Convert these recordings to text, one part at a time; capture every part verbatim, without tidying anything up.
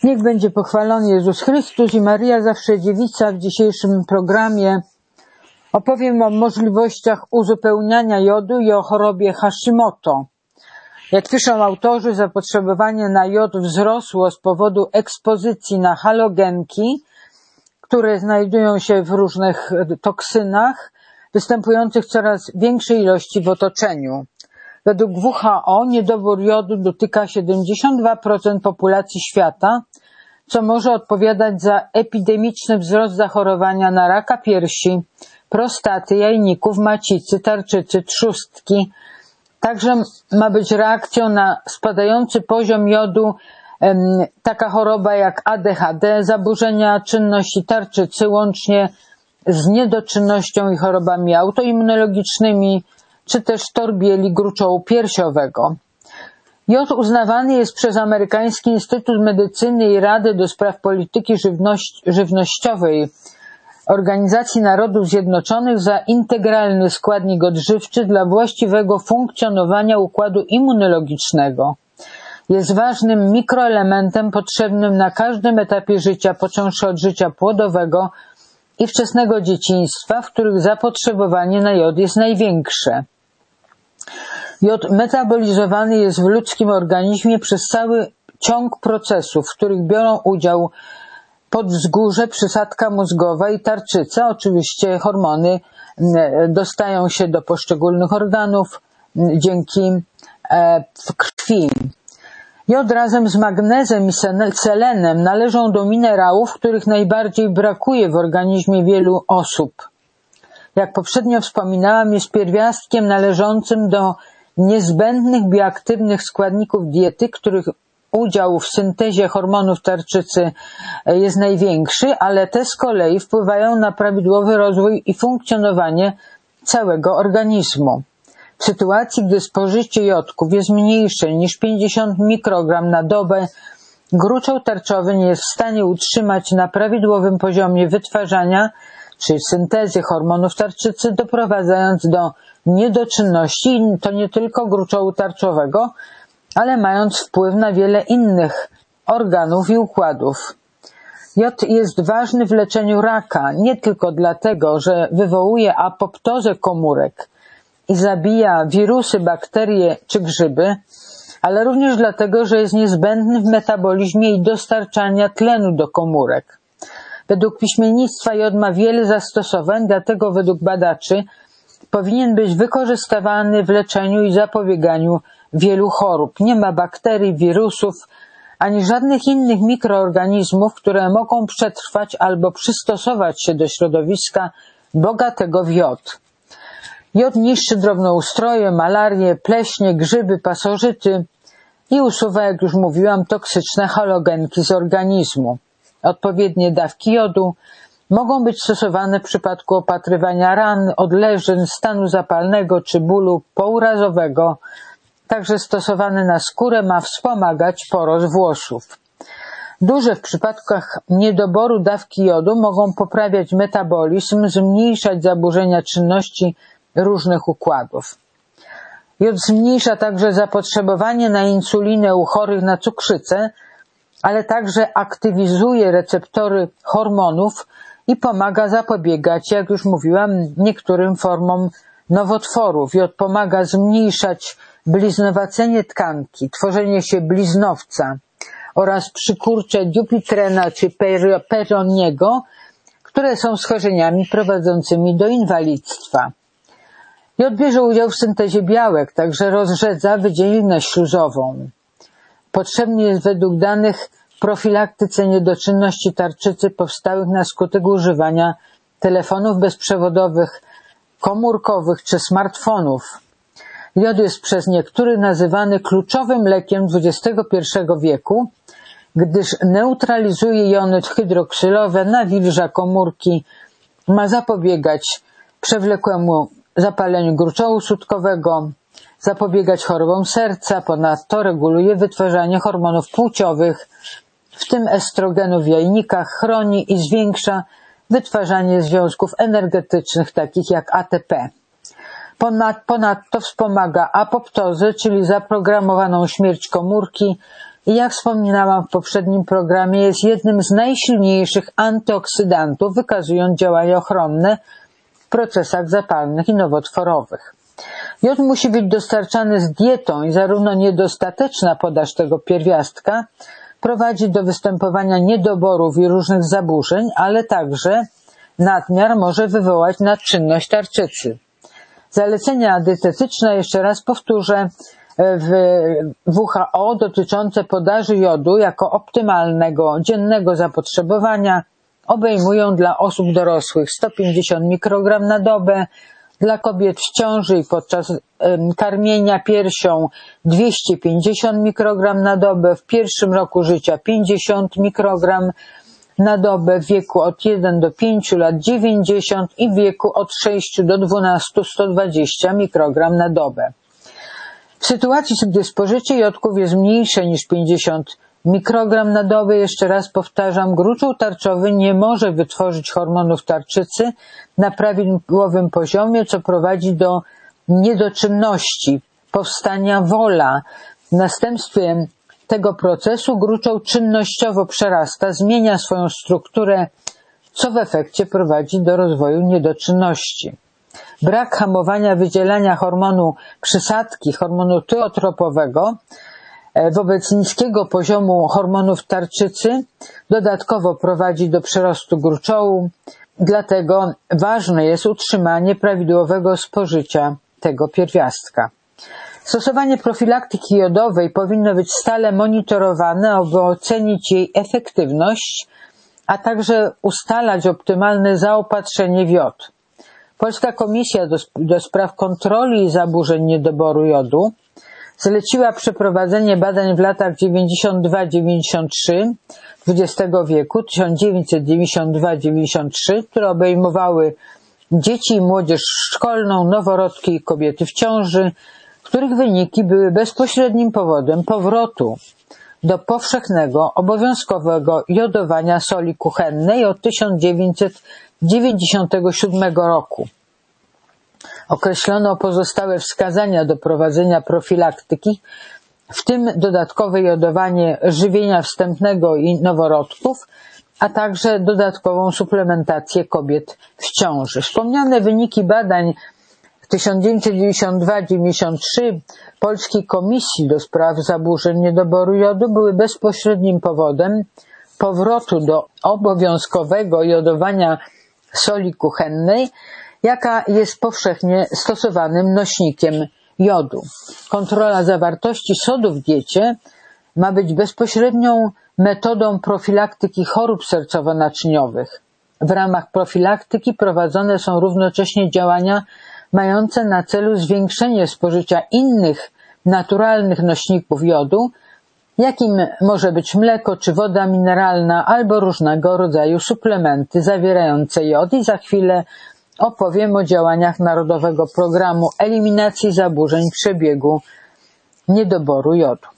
Niech będzie pochwalony Jezus Chrystus i Maria Zawsze Dziewica. W dzisiejszym programie opowiem o możliwościach uzupełniania jodu i o chorobie Hashimoto. Jak piszą autorzy, zapotrzebowanie na jod wzrosło z powodu ekspozycji na halogenki, które znajdują się w różnych toksynach, występujących w coraz większej ilości w otoczeniu. Według W H O niedobór jodu dotyka siedemdziesiąt dwa procent populacji świata, co może odpowiadać za epidemiczny wzrost zachorowania na raka piersi, prostaty, jajników, macicy, tarczycy, trzustki. Także ma być reakcją na spadający poziom jodu em, taka choroba jak A D H D, zaburzenia czynności tarczycy łącznie z niedoczynnością i chorobami autoimmunologicznymi, czy też torbieli gruczołu piersiowego. Jod uznawany jest przez Amerykański Instytut Medycyny i Rady do Spraw Polityki Żywność, Żywnościowej Organizacji Narodów Zjednoczonych za integralny składnik odżywczy dla właściwego funkcjonowania układu immunologicznego. Jest ważnym mikroelementem potrzebnym na każdym etapie życia, począwszy od życia płodowego i wczesnego dzieciństwa, w których zapotrzebowanie na jod jest największe. Jod metabolizowany jest w ludzkim organizmie przez cały ciąg procesów, w których biorą udział podzgórze, przysadka mózgowa i tarczyca. Oczywiście hormony dostają się do poszczególnych organów dzięki krwi. Jod razem z magnezem i selenem należą do minerałów, których najbardziej brakuje w organizmie wielu osób. Jak poprzednio wspominałam, jest pierwiastkiem należącym do niezbędnych bioaktywnych składników diety, których udział w syntezie hormonów tarczycy jest największy, ale te z kolei wpływają na prawidłowy rozwój i funkcjonowanie całego organizmu. W sytuacji, gdy spożycie jodków jest mniejsze niż pięćdziesiąt mikrogram na dobę, gruczoł tarczowy nie jest w stanie utrzymać na prawidłowym poziomie wytwarzania czy syntezy hormonów tarczycy, doprowadzając do niedoczynności, i to nie tylko gruczołu tarczowego, ale mając wpływ na wiele innych organów i układów. Jod jest ważny w leczeniu raka, nie tylko dlatego, że wywołuje apoptozę komórek i zabija wirusy, bakterie czy grzyby, ale również dlatego, że jest niezbędny w metabolizmie i dostarczania tlenu do komórek. Według piśmiennictwa jod ma wiele zastosowań, dlatego według badaczy powinien być wykorzystywany w leczeniu i zapobieganiu wielu chorób. Nie ma bakterii, wirusów, ani żadnych innych mikroorganizmów, które mogą przetrwać albo przystosować się do środowiska bogatego w jod. Jod niszczy drobnoustroje, malarię, pleśnie, grzyby, pasożyty i usuwa, jak już mówiłam, toksyczne halogenki z organizmu. Odpowiednie dawki jodu mogą być stosowane w przypadku opatrywania ran, odleżeń, stanu zapalnego czy bólu pourazowego. Także stosowany na skórę ma wspomagać porost włosów. Duże w przypadkach niedoboru dawki jodu mogą poprawiać metabolizm, zmniejszać zaburzenia czynności różnych układów. Jod zmniejsza także zapotrzebowanie na insulinę u chorych na cukrzycę, ale także aktywizuje receptory hormonów i pomaga zapobiegać, jak już mówiłam, niektórym formom nowotworów. Jod pomaga zmniejszać bliznowacenie tkanki, tworzenie się bliznowca oraz przykurcze Dupuytrena czy Peyronieego, które są schorzeniami prowadzącymi do inwalidztwa. Jod bierze udział w syntezie białek, także rozrzedza wydzielinę śluzową. Potrzebny jest według danych w profilaktyce niedoczynności tarczycy powstałych na skutek używania telefonów bezprzewodowych, komórkowych czy smartfonów. Jod jest przez niektórych nazywany kluczowym lekiem dwudziestego pierwszego wieku, gdyż neutralizuje jony hydroksylowe, nawilża komórki, ma zapobiegać przewlekłemu zapaleniu gruczołu sutkowego, zapobiegać chorobom serca, ponadto reguluje wytwarzanie hormonów płciowych, w tym estrogenu w jajnikach, chroni i zwiększa wytwarzanie związków energetycznych takich jak A T P. Ponadto wspomaga apoptozę, czyli zaprogramowaną śmierć komórki, i jak wspominałam w poprzednim programie, jest jednym z najsilniejszych antyoksydantów, wykazując działanie ochronne w procesach zapalnych i nowotworowych. Jod musi być dostarczany z dietą i zarówno niedostateczna podaż tego pierwiastka prowadzi do występowania niedoborów i różnych zaburzeń, ale także nadmiar może wywołać nadczynność tarczycy. Zalecenia dietetyczne, jeszcze raz powtórzę, w W H O dotyczące podaży jodu jako optymalnego dziennego zapotrzebowania obejmują dla osób dorosłych sto pięćdziesiąt mikrogramów na dobę, dla kobiet w ciąży i podczas karmienia piersią dwieście pięćdziesiąt mikrogramów na dobę, w pierwszym roku życia pięćdziesiąt mikrogramów na dobę, w wieku od jeden do pięciu lat dziewięćdziesiąt i w wieku od sześciu do dwunastu sto dwadzieścia mikrogramów na dobę. W sytuacji, gdy spożycie jodków jest mniejsze niż pięćdziesiąt mikrogramów na dobę, jeszcze raz powtarzam, gruczoł tarczowy nie może wytworzyć hormonów tarczycy na prawidłowym poziomie, co prowadzi do niedoczynności, powstania wola. W następstwie tego procesu gruczoł czynnościowo przerasta, zmienia swoją strukturę, co w efekcie prowadzi do rozwoju niedoczynności. Brak hamowania wydzielania hormonu przysadki, hormonu tyotropowego wobec niskiego poziomu hormonów tarczycy dodatkowo prowadzi do przyrostu gruczołu, dlatego ważne jest utrzymanie prawidłowego spożycia tego pierwiastka. Stosowanie profilaktyki jodowej powinno być stale monitorowane, aby ocenić jej efektywność, a także ustalać optymalne zaopatrzenie w jod. Polska Komisja do, do Spraw Kontroli Zaburzeń Niedoboru Jodu zleciła przeprowadzenie badań w latach dziewięćdziesiąt dwa do dziewięćdziesiąt trzy dwudziestego wieku, tysiąc dziewięćset dziewięćdziesiąt dwa do dziewięćdziesiąt trzy, które obejmowały dzieci i młodzież szkolną, noworodki i kobiety w ciąży, których wyniki były bezpośrednim powodem powrotu do powszechnego, obowiązkowego jodowania soli kuchennej od tysiąc dziewięćset dziewięćdziesiątego siódmego roku. Określono pozostałe wskazania do prowadzenia profilaktyki, w tym dodatkowe jodowanie żywienia wstępnego i noworodków, a także dodatkową suplementację kobiet w ciąży. Wspomniane wyniki badań w tysiąc dziewięćset dziewięćdziesiąt dwa do dziewięćdziesiąt trzy Polskiej Komisji do Spraw Zaburzeń Niedoboru Jodu były bezpośrednim powodem powrotu do obowiązkowego jodowania soli kuchennej, jaka jest powszechnie stosowanym nośnikiem jodu. Kontrola zawartości sodu w diecie ma być bezpośrednią metodą profilaktyki chorób sercowo-naczyniowych. W ramach profilaktyki prowadzone są równocześnie działania mające na celu zwiększenie spożycia innych naturalnych nośników jodu, jakim może być mleko czy woda mineralna albo różnego rodzaju suplementy zawierające jod, i za chwilę opowiem o działaniach Narodowego Programu Eliminacji Zaburzeń Przebiegu Niedoboru Jodu.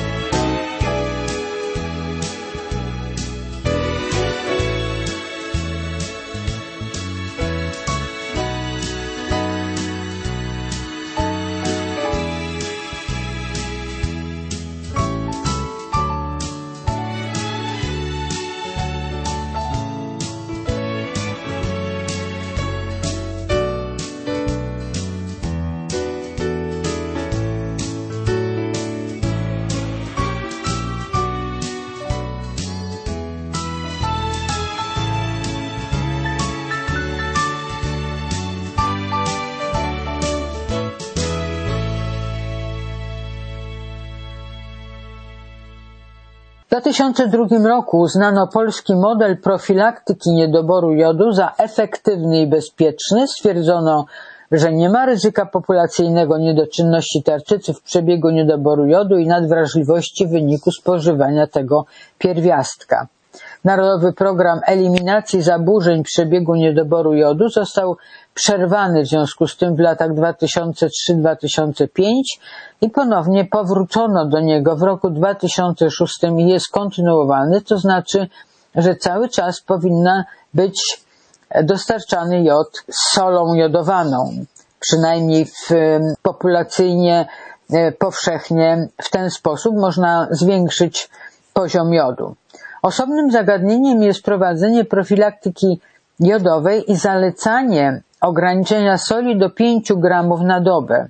W dwa tysiące drugim roku uznano polski model profilaktyki niedoboru jodu za efektywny i bezpieczny. Stwierdzono, że nie ma ryzyka populacyjnego niedoczynności tarczycy w przebiegu niedoboru jodu i nadwrażliwości w wyniku spożywania tego pierwiastka. Narodowy Program Eliminacji Zaburzeń Przebiegu Niedoboru Jodu został przerwany w związku z tym w latach dwa tysiące trzy do dwa tysiące piątego i ponownie powrócono do niego w roku dwa tysiące szóstym i jest kontynuowany, to znaczy, że cały czas powinna być dostarczany jod z solą jodowaną, przynajmniej w populacyjnie powszechnie w ten sposób można zwiększyć poziom jodu. Osobnym zagadnieniem jest prowadzenie profilaktyki jodowej i zalecanie ograniczenia soli do pięciu gramów na dobę.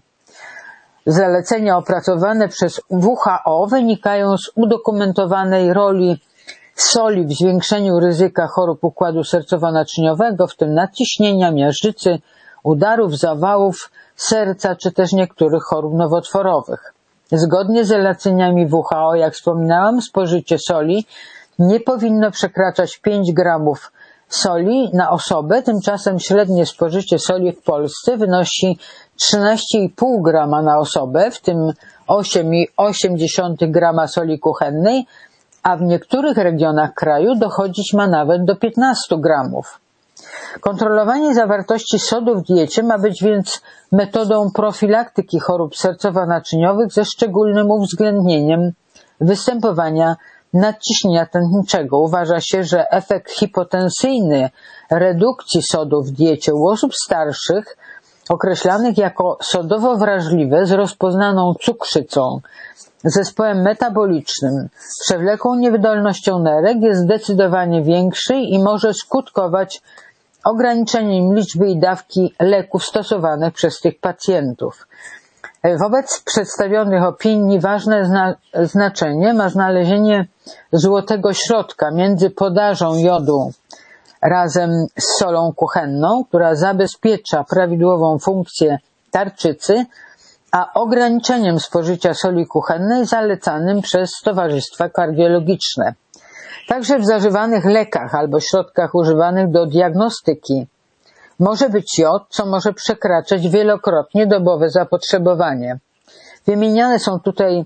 Zalecenia opracowane przez W H O wynikają z udokumentowanej roli soli w zwiększeniu ryzyka chorób układu sercowo-naczyniowego, w tym nadciśnienia, miażdżycy, udarów, zawałów serca czy też niektórych chorób nowotworowych. Zgodnie z zaleceniami W H O, jak wspominałam, spożycie soli nie powinno przekraczać pięć gramów soli na osobę, tymczasem średnie spożycie soli w Polsce wynosi trzynaście i pół grama na osobę, w tym osiem i osiem dziesiątych grama soli kuchennej, a w niektórych regionach kraju dochodzić ma nawet do piętnastu gramów. Kontrolowanie zawartości sodu w diecie ma być więc metodą profilaktyki chorób sercowo-naczyniowych ze szczególnym uwzględnieniem występowania nadciśnienia tętniczego. Uważa się, że efekt hipotensyjny redukcji sodu w diecie u osób starszych, określanych jako sodowo wrażliwe z rozpoznaną cukrzycą, zespołem metabolicznym, przewlekłą niewydolnością nerek, jest zdecydowanie większy i może skutkować ograniczeniem liczby i dawki leków stosowanych przez tych pacjentów. Wobec przedstawionych opinii ważne zna znaczenie ma znalezienie złotego środka między podażą jodu razem z solą kuchenną, która zabezpiecza prawidłową funkcję tarczycy, a ograniczeniem spożycia soli kuchennej zalecanym przez towarzystwa kardiologiczne. Także w zażywanych lekach albo środkach używanych do diagnostyki może być jod, co może przekraczać wielokrotnie dobowe zapotrzebowanie. Wymieniane są tutaj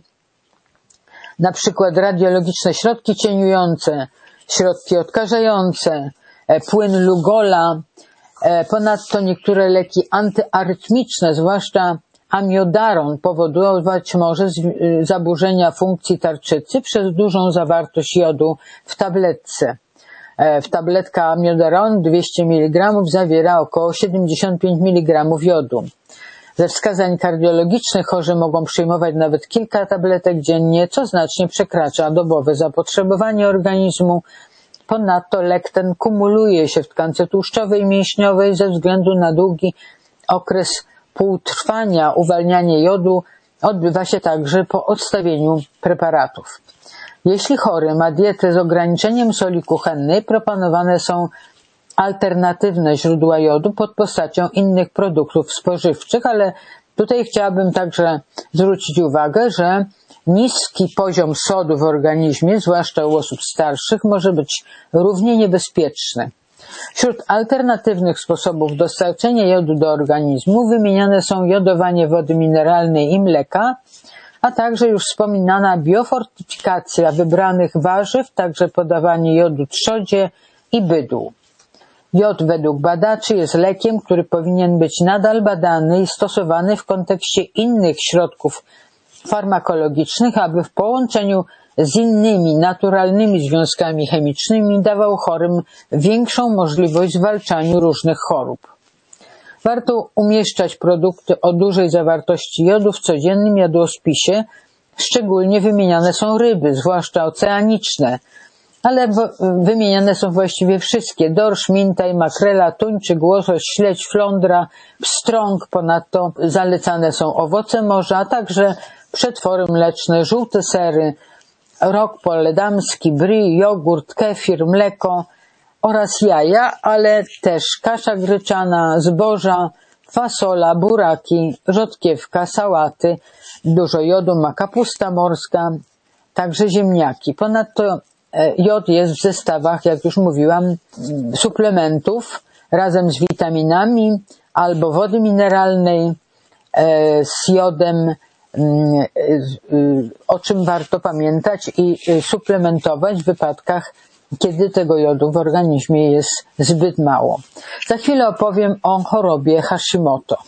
na przykład radiologiczne środki cieniujące, środki odkażające, płyn Lugola, ponadto niektóre leki antyarytmiczne, zwłaszcza amiodaron, powodować może zaburzenia funkcji tarczycy przez dużą zawartość jodu w tabletce. W tabletka amiodaron dwieście miligramów zawiera około siedemdziesiąt pięć miligramów jodu. Ze wskazań kardiologicznych chorzy mogą przyjmować nawet kilka tabletek dziennie, co znacznie przekracza dobowe zapotrzebowanie organizmu. Ponadto lek ten kumuluje się w tkance tłuszczowej i mięśniowej ze względu na długi okres półtrwania. Uwalnianie jodu odbywa się także po odstawieniu preparatów. Jeśli chory ma dietę z ograniczeniem soli kuchennej, proponowane są alternatywne źródła jodu pod postacią innych produktów spożywczych, ale tutaj chciałabym także zwrócić uwagę, że niski poziom sodu w organizmie, zwłaszcza u osób starszych, może być równie niebezpieczny. Wśród alternatywnych sposobów dostarczenia jodu do organizmu wymieniane są jodowanie wody mineralnej i mleka, a także już wspominana biofortyfikacja wybranych warzyw, także podawanie jodu trzodzie i bydłu. Jod według badaczy jest lekiem, który powinien być nadal badany i stosowany w kontekście innych środków farmakologicznych, aby w połączeniu z innymi naturalnymi związkami chemicznymi dawał chorym większą możliwość zwalczania różnych chorób. Warto umieszczać produkty o dużej zawartości jodu w codziennym jadłospisie, szczególnie wymieniane są ryby, zwłaszcza oceaniczne, ale wymieniane są właściwie wszystkie: dorsz, mintaj, makrela, tuńczyk, łosoś, śledź, flądra, pstrąg. Ponadto zalecane są owoce morza, a także przetwory mleczne, żółte sery, rok poledamski, brie, jogurt, kefir, mleko oraz jaja, ale też kasza gryczana, zboża, fasola, buraki, rzodkiewka, sałaty. Dużo jodu ma kapusta morska, także ziemniaki. Ponadto jod jest w zestawach, jak już mówiłam, suplementów razem z witaminami albo wody mineralnej z jodem, o czym warto pamiętać i suplementować w wypadkach, kiedy tego jodu w organizmie jest zbyt mało. Za chwilę opowiem o chorobie Hashimoto.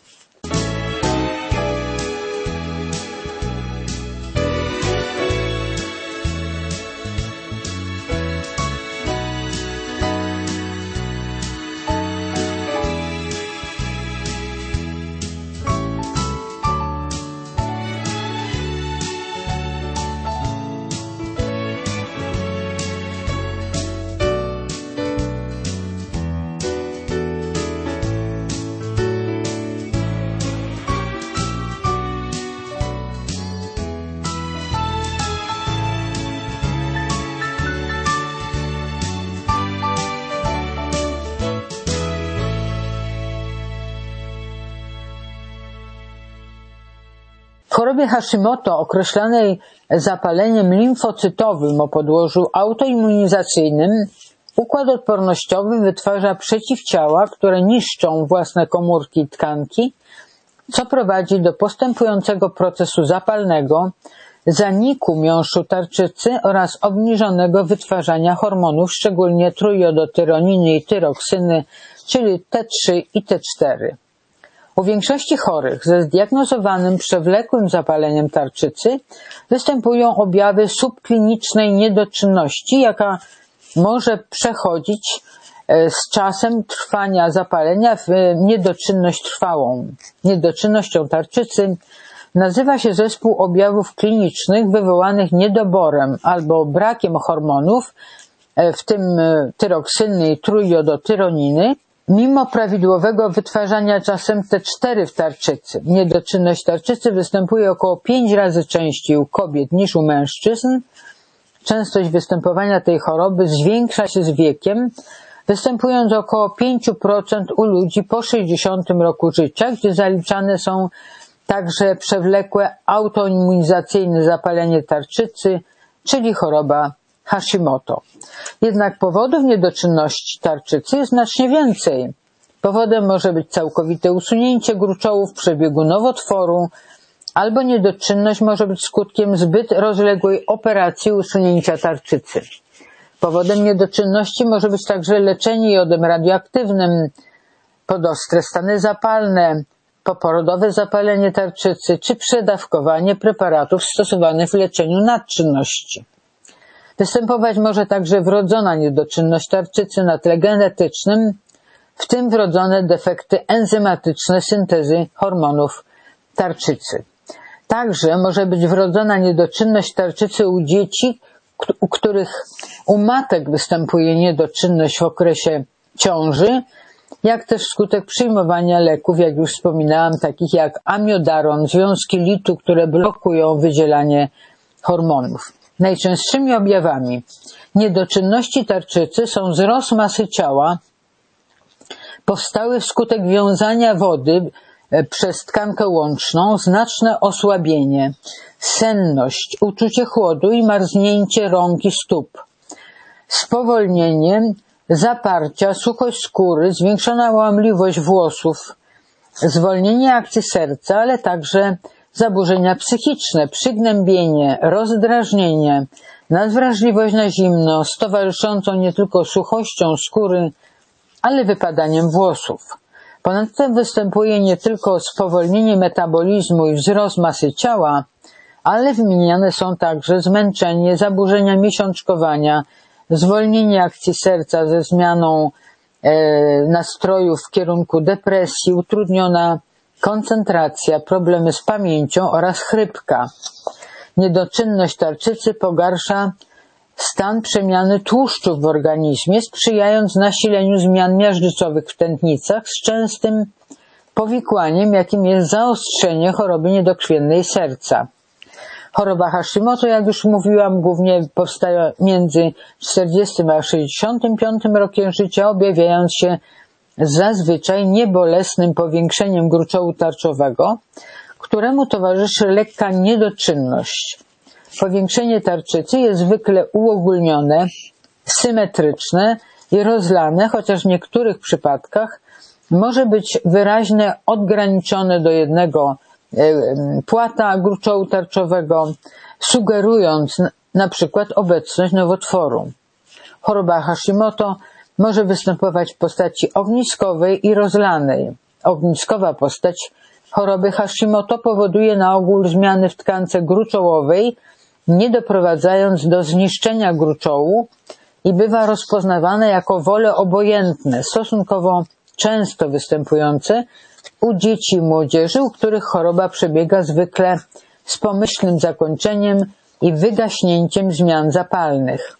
chorobie Hashimoto określanej zapaleniem limfocytowym o podłożu autoimmunizacyjnym układ odpornościowy wytwarza przeciwciała, które niszczą własne komórki i tkanki, co prowadzi do postępującego procesu zapalnego, zaniku miąższu tarczycy oraz obniżonego wytwarzania hormonów, szczególnie trójjodotyroniny i tyroksyny, czyli T trzy i T cztery. U większości chorych ze zdiagnozowanym przewlekłym zapaleniem tarczycy występują objawy subklinicznej niedoczynności, jaka może przechodzić z czasem trwania zapalenia w niedoczynność trwałą. Niedoczynnością tarczycy nazywa się zespół objawów klinicznych wywołanych niedoborem albo brakiem hormonów, w tym tyroksyny i trójjodotyroniny, mimo prawidłowego wytwarzania czasem T cztery w tarczycy. Niedoczynność tarczycy występuje około pięć razy częściej u kobiet niż u mężczyzn. Częstość występowania tej choroby zwiększa się z wiekiem, występując około pięć procent u ludzi po sześćdziesiątym roku życia, gdzie zaliczane są także przewlekłe autoimmunizacyjne zapalenie tarczycy, czyli choroba Hashimoto. Jednak powodów niedoczynności tarczycy jest znacznie więcej. Powodem może być całkowite usunięcie gruczołu w przebiegu nowotworu, albo niedoczynność może być skutkiem zbyt rozległej operacji usunięcia tarczycy. Powodem niedoczynności może być także leczenie jodem radioaktywnym, podostre stany zapalne, poporodowe zapalenie tarczycy czy przedawkowanie preparatów stosowanych w leczeniu nadczynności. Występować może także wrodzona niedoczynność tarczycy na tle genetycznym, w tym wrodzone defekty enzymatyczne syntezy hormonów tarczycy. Także może być wrodzona niedoczynność tarczycy u dzieci, u których u matek występuje niedoczynność w okresie ciąży, jak też wskutek przyjmowania leków, jak już wspominałam, takich jak amiodaron, związki litu, które blokują wydzielanie hormonów. Najczęstszymi objawami niedoczynności tarczycy są wzrost masy ciała powstały wskutek wiązania wody przez tkankę łączną, znaczne osłabienie, senność, uczucie chłodu i marznięcie rąk i stóp, spowolnienie, zaparcia, suchość skóry, zwiększona łamliwość włosów, zwolnienie akcji serca, ale także zaburzenia psychiczne, przygnębienie, rozdrażnienie, nadwrażliwość na zimno z towarzyszącą nie tylko suchością skóry, ale wypadaniem włosów. Ponadto występuje nie tylko spowolnienie metabolizmu i wzrost masy ciała, ale wymieniane są także zmęczenie, zaburzenia miesiączkowania, zwolnienie akcji serca ze zmianą e, nastrojów w kierunku depresji, utrudniona koncentracja, problemy z pamięcią oraz chrypka. Niedoczynność tarczycy pogarsza stan przemiany tłuszczów w organizmie, sprzyjając nasileniu zmian miażdżycowych w tętnicach z częstym powikłaniem, jakim jest zaostrzenie choroby niedokrwiennej serca. Choroba Hashimoto, jak już mówiłam, głównie powstaje między czterdziestym a sześćdziesiątym piątym rokiem życia, objawiając się zazwyczaj niebolesnym powiększeniem gruczołu tarczowego, któremu towarzyszy lekka niedoczynność. Powiększenie tarczycy jest zwykle uogólnione, symetryczne i rozlane, chociaż w niektórych przypadkach może być wyraźnie odgraniczone do jednego płata gruczołu tarczowego, sugerując na przykład obecność nowotworu. Choroba Hashimoto może występować w postaci ogniskowej i rozlanej. Ogniskowa postać choroby Hashimoto powoduje na ogół zmiany w tkance gruczołowej, nie doprowadzając do zniszczenia gruczołu i bywa rozpoznawane jako wole obojętne, stosunkowo często występujące u dzieci i młodzieży, u których choroba przebiega zwykle z pomyślnym zakończeniem i wygaśnięciem zmian zapalnych.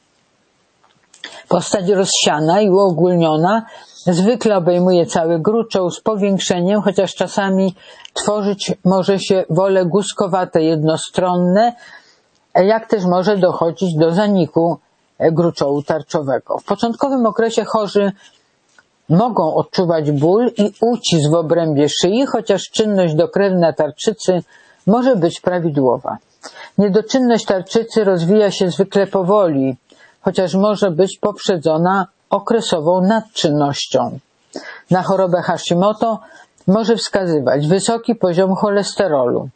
Postać rozsiana i uogólniona zwykle obejmuje cały gruczoł z powiększeniem, chociaż czasami tworzyć może się wole guskowate jednostronne, jak też może dochodzić do zaniku gruczołu tarczowego. W początkowym okresie chorzy mogą odczuwać ból i ucisk w obrębie szyi, chociaż czynność dokrewna tarczycy może być prawidłowa. Niedoczynność tarczycy rozwija się zwykle powoli, chociaż może być poprzedzona okresową nadczynnością. Na chorobę Hashimoto może wskazywać wysoki poziom cholesterolu.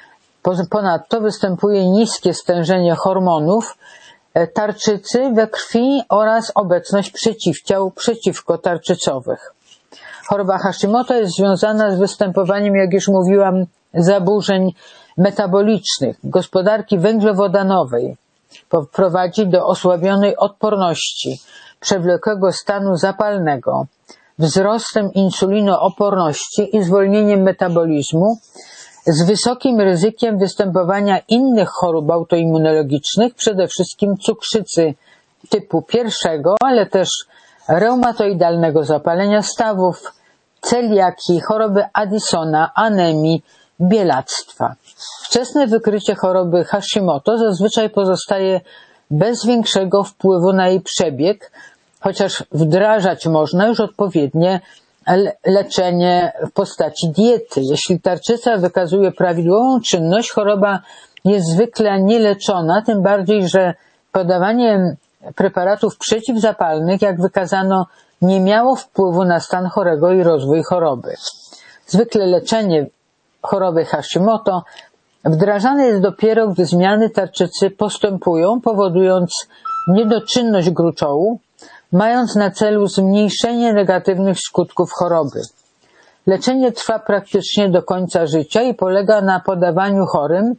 Ponadto występuje niskie stężenie hormonów tarczycy we krwi oraz obecność przeciwciał przeciwkotarczycowych. Choroba Hashimoto jest związana z występowaniem, jak już mówiłam, zaburzeń metabolicznych, gospodarki węglowodanowej. Prowadzi do osłabionej odporności, przewlekłego stanu zapalnego, wzrostem insulinooporności i zwolnieniem metabolizmu, z wysokim ryzykiem występowania innych chorób autoimmunologicznych, przede wszystkim cukrzycy typu pierwszego, ale też reumatoidalnego zapalenia stawów, celiakii, choroby Addisona, anemii, bielactwa. Wczesne wykrycie choroby Hashimoto zazwyczaj pozostaje bez większego wpływu na jej przebieg, chociaż wdrażać można już odpowiednie leczenie w postaci diety. Jeśli tarczyca wykazuje prawidłową czynność, choroba jest zwykle nieleczona, tym bardziej, że podawanie preparatów przeciwzapalnych, jak wykazano, nie miało wpływu na stan chorego i rozwój choroby. Zwykle leczenie choroby Hashimoto wdrażane jest dopiero, gdy zmiany tarczycy postępują, powodując niedoczynność gruczołu, mając na celu zmniejszenie negatywnych skutków choroby. Leczenie trwa praktycznie do końca życia i polega na podawaniu chorym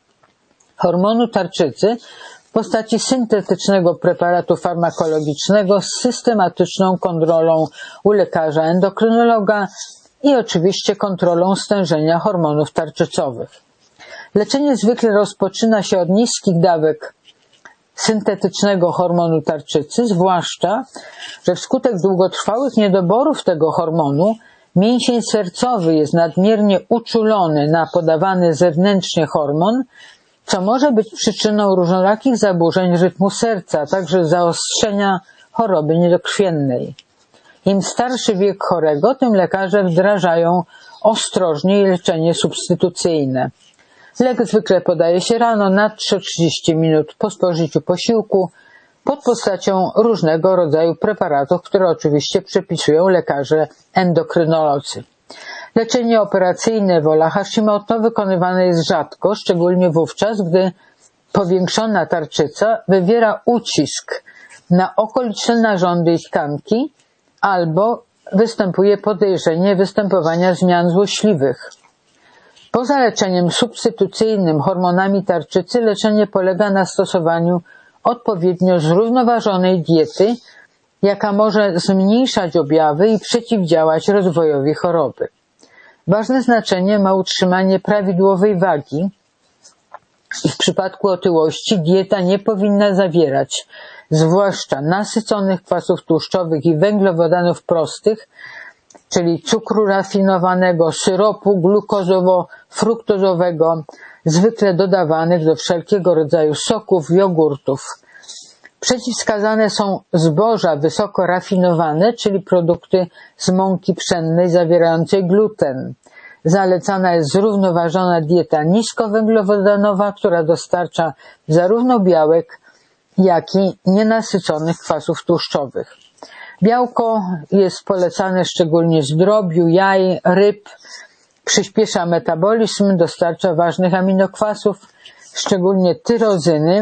hormonu tarczycy w postaci syntetycznego preparatu farmakologicznego z systematyczną kontrolą u lekarza endokrynologa i oczywiście kontrolą stężenia hormonów tarczycowych. Leczenie zwykle rozpoczyna się od niskich dawek syntetycznego hormonu tarczycy, zwłaszcza, że wskutek długotrwałych niedoborów tego hormonu mięsień sercowy jest nadmiernie uczulony na podawany zewnętrznie hormon, co może być przyczyną różnorakich zaburzeń rytmu serca, a także zaostrzenia choroby niedokrwiennej. Im starszy wiek chorego, tym lekarze wdrażają ostrożniej leczenie substytucyjne. Lek zwykle podaje się rano na trzy trzydzieści minut po spożyciu posiłku pod postacią różnego rodzaju preparatów, które oczywiście przepisują lekarze endokrynolodzy. Leczenie operacyjne wola Hashimoto wykonywane jest rzadko, szczególnie wówczas, gdy powiększona tarczyca wywiera ucisk na okoliczne narządy i tkanki albo występuje podejrzenie występowania zmian złośliwych. Poza leczeniem substytucyjnym hormonami tarczycy, leczenie polega na stosowaniu odpowiednio zrównoważonej diety, jaka może zmniejszać objawy i przeciwdziałać rozwojowi choroby. Ważne znaczenie ma utrzymanie prawidłowej wagi i w przypadku otyłości dieta nie powinna zawierać, zwłaszcza nasyconych kwasów tłuszczowych i węglowodanów prostych, czyli cukru rafinowanego, syropu glukozowo-fruktozowego, zwykle dodawanych do wszelkiego rodzaju soków, jogurtów. Przeciwwskazane są zboża wysoko rafinowane, czyli produkty z mąki pszennej zawierającej gluten. Zalecana jest zrównoważona dieta niskowęglowodanowa, która dostarcza zarówno białek, jak i nienasyconych kwasów tłuszczowych. Białko jest polecane szczególnie z drobiu, jaj, ryb, przyspiesza metabolizm, dostarcza ważnych aminokwasów, szczególnie tyrozyny,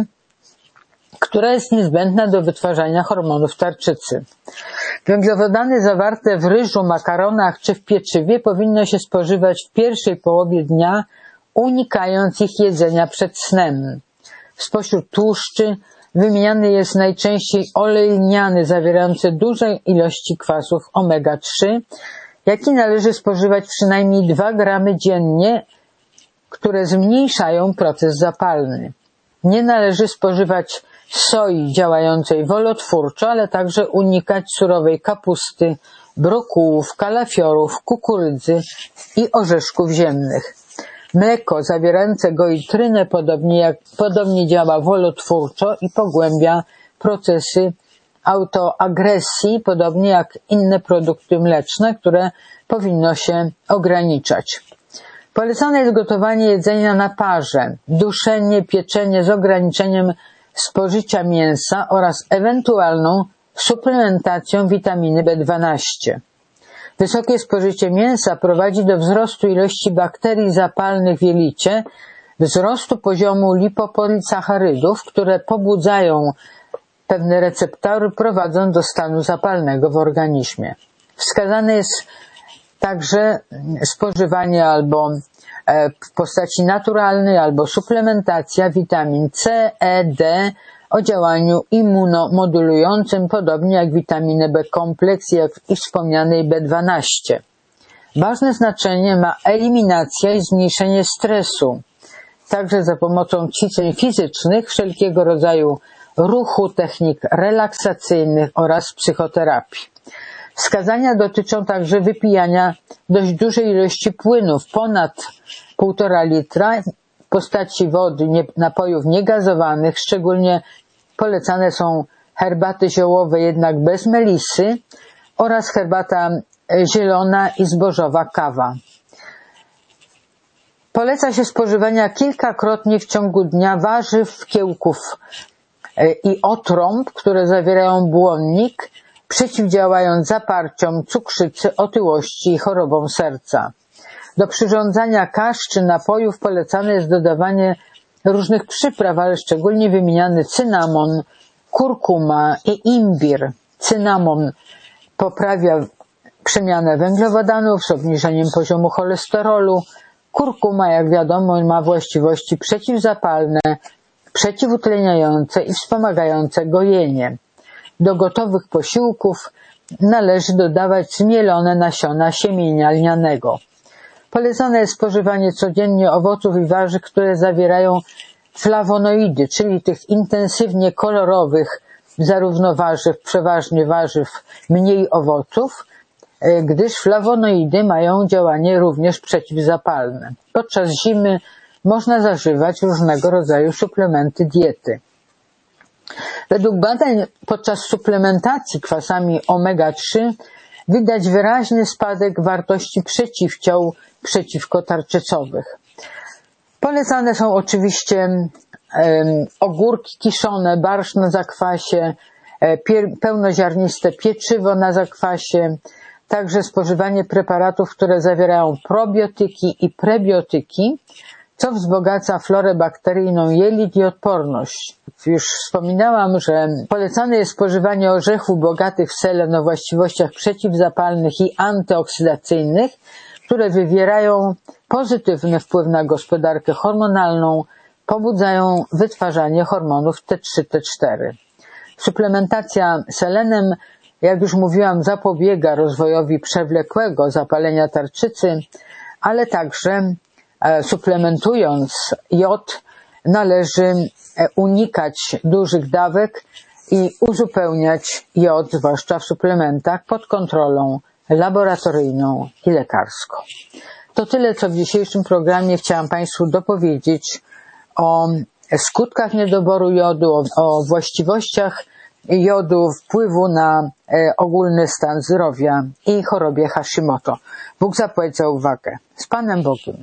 która jest niezbędna do wytwarzania hormonów tarczycy. Węglowodany zawarte w ryżu, makaronach czy w pieczywie powinno się spożywać w pierwszej połowie dnia, unikając ich jedzenia przed snem. Spośród tłuszczy wymieniany jest najczęściej olej lniany zawierający duże ilości kwasów omega trzy, jaki należy spożywać przynajmniej dwa gramy dziennie, które zmniejszają proces zapalny. Nie należy spożywać soi działającej wolotwórczo, ale także unikać surowej kapusty, brokułów, kalafiorów, kukurydzy i orzeszków ziemnych. Mleko zawierające goitrynę podobnie, jak, podobnie działa wolotwórczo i pogłębia procesy autoagresji, podobnie jak inne produkty mleczne, które powinno się ograniczać. Polecane jest gotowanie jedzenia na parze, duszenie, pieczenie z ograniczeniem spożycia mięsa oraz ewentualną suplementacją witaminy B dwanaście. Wysokie spożycie mięsa prowadzi do wzrostu ilości bakterii zapalnych w jelicie, wzrostu poziomu lipopolisacharydów, które pobudzają pewne receptory, prowadząc do stanu zapalnego w organizmie. Wskazane jest także spożywanie albo w postaci naturalnej, albo suplementacja witamin C, E, D o działaniu immunomodulującym, podobnie jak witaminy B kompleks i wspomnianej B dwanaście. Ważne znaczenie ma eliminacja i zmniejszenie stresu, także za pomocą ćwiczeń fizycznych, wszelkiego rodzaju ruchu, technik relaksacyjnych oraz psychoterapii. Wskazania dotyczą także wypijania dość dużej ilości płynów, ponad półtora litra, w postaci wody, nie, napojów niegazowanych. Szczególnie polecane są herbaty ziołowe, jednak bez melisy, oraz herbata zielona i zbożowa kawa. Poleca się spożywania kilkakrotnie w ciągu dnia warzyw, kiełków i otrąb, które zawierają błonnik, przeciwdziałając zaparciom, cukrzycy, otyłości i chorobom serca. Do przyrządzania kasz czy napojów polecane jest dodawanie różnych przypraw, ale szczególnie wymieniany cynamon, kurkuma i imbir. Cynamon poprawia przemianę węglowodanów z obniżeniem poziomu cholesterolu. Kurkuma, jak wiadomo, ma właściwości przeciwzapalne, przeciwutleniające i wspomagające gojenie. Do gotowych posiłków należy dodawać zmielone nasiona siemienia lnianego. Polecane jest spożywanie codziennie owoców i warzyw, które zawierają flawonoidy, czyli tych intensywnie kolorowych zarówno warzyw, przeważnie warzyw, mniej owoców, gdyż flawonoidy mają działanie również przeciwzapalne. Podczas zimy można zażywać różnego rodzaju suplementy diety. Według badań podczas suplementacji kwasami omega trzy widać wyraźny spadek wartości przeciwciał przeciwko tarczycowych. Polecane są oczywiście um, ogórki kiszone, barszcz na zakwasie, pełnoziarniste pieczywo na zakwasie, także spożywanie preparatów, które zawierają probiotyki i prebiotyki, co wzbogaca florę bakteryjną jelit i odporność. Już wspominałam, że polecane jest spożywanie orzechów bogatych w selen o właściwościach przeciwzapalnych i antyoksydacyjnych, które wywierają pozytywny wpływ na gospodarkę hormonalną, pobudzają wytwarzanie hormonów T trzy T cztery. Suplementacja selenem, jak już mówiłam, zapobiega rozwojowi przewlekłego zapalenia tarczycy, ale także suplementując jod należy unikać dużych dawek i uzupełniać jod, zwłaszcza w suplementach, pod kontrolą laboratoryjną i lekarską. To tyle, co w dzisiejszym programie chciałam Państwu dopowiedzieć o skutkach niedoboru jodu, o, o właściwościach jodu, wpływu na e, ogólny stan zdrowia i chorobie Hashimoto. Bóg zapłać za uwagę. Z Panem Bogiem.